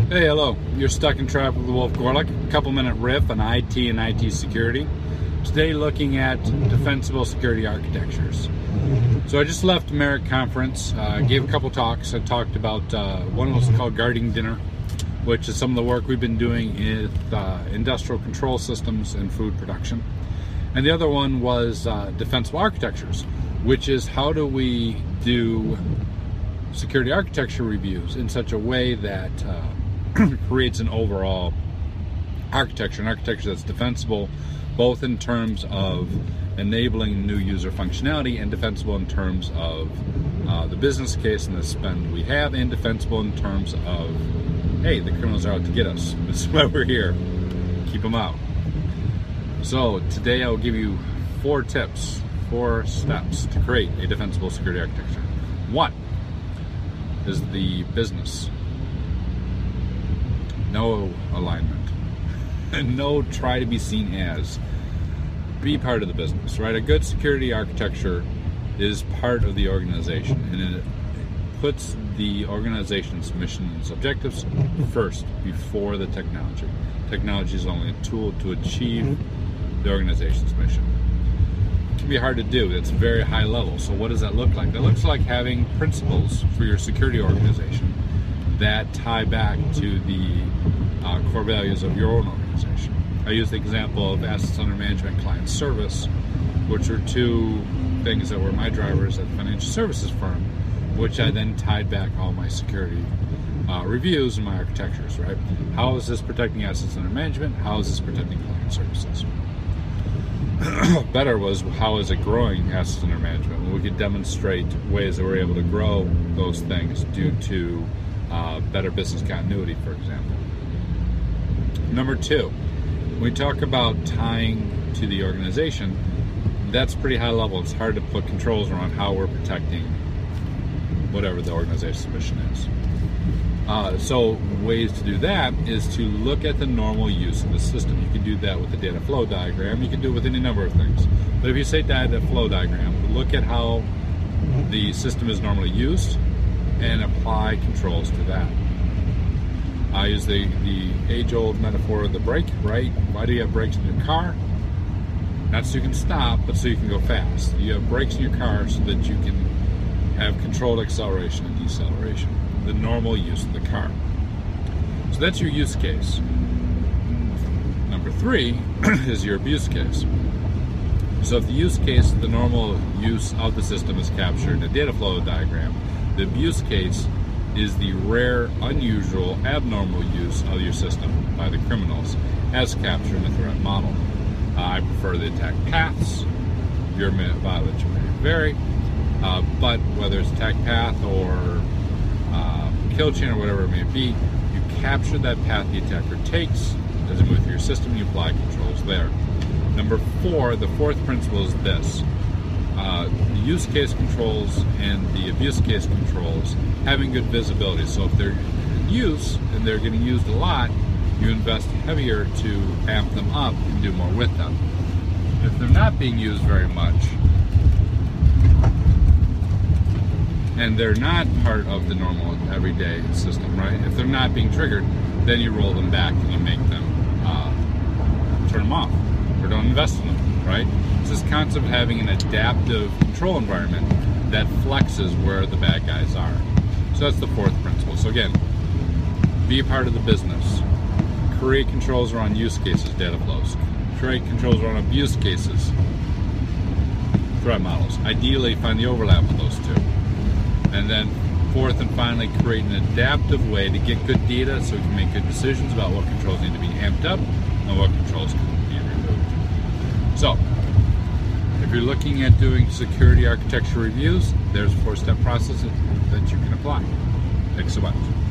Hey, hello. You're stuck in traffic with Wolf Gorlick. A couple-minute riff on IT and IT security. Today looking at defensible security architectures. So I just left Merrick Conference, gave a couple talks. I talked about, one was called Guarding Dinner, which is some of the work we've been doing with industrial control systems and food production. And the other one was defensible architectures, which is how do we do security architecture reviews in such a way that creates an overall architecture, an architecture that's defensible, both in terms of enabling new user functionality and defensible in terms of the business case and the spend we have, and defensible in terms of, hey, the criminals are out to get us. This is why we're here. Keep them out. So today I'll give you 4 tips, 4 steps to create a defensible security architecture. 1 is the business. No alignment. And no try to be seen as. Be part of the business, right? A good security architecture is part of the organization, and it puts the organization's mission and objectives first before the technology. Technology is only a tool to achieve the organization's mission. It can be hard to do. It's very high level. So what does that look like? That looks like having principles for your security organization that tie back to the core values of your own organization. I use the example of assets under management, client service, which are 2 things that were my drivers at the financial services firm, which I then tied back all my security reviews and my architectures, right? How is this protecting assets under management? How is this protecting client services? Better was, how is it growing assets under management? Well, we could demonstrate ways that we're able to grow those things due to better business continuity, for example. Number 2, when we talk about tying to the organization, that's pretty high level. It's hard to put controls around how we're protecting whatever the organization's mission is. So ways to do that is to look at the normal use of the system. You can do that with the data flow diagram. You can do it with any number of things. But if you say data flow diagram, look at how the system is normally used and apply controls to that. I use the age-old metaphor of the brake, right? Why do you have brakes in your car? Not so you can stop, but so you can go fast. You have brakes in your car so that you can have controlled acceleration and deceleration, the normal use of the car. So that's your use case. Number 3 is your abuse case. So if the use case, the normal use of the system is captured in a data flow diagram, the abuse case is the rare, unusual, abnormal use of your system by the criminals as captured in the threat model. I prefer the attack paths. Your mileage may vary, but whether it's attack path or kill chain or whatever it may be, you capture that path the attacker takes as it moves through your system, you apply controls there. Number 4, the 4th principle is this. The use case controls and the abuse case controls having good visibility. So if they're in use and they're getting used a lot, you invest heavier to amp them up and do more with them. If they're not being used very much and they're not part of the normal everyday system, right? If they're not being triggered, then you roll them back and you make them turn them off or don't invest in them, right? It's this concept of having an adaptive control environment that flexes where the bad guys are. So that's the 4th principle. So again, be a part of the business. Create controls around use cases, data flows. Create controls around abuse cases, threat models. Ideally, find the overlap of those 2. And then 4th and finally, create an adaptive way to get good data so we can make good decisions about what controls need to be amped up and what controls can be removed. So, if you're looking at doing security architecture reviews, there's a 4-step process that you can apply. Thanks so much.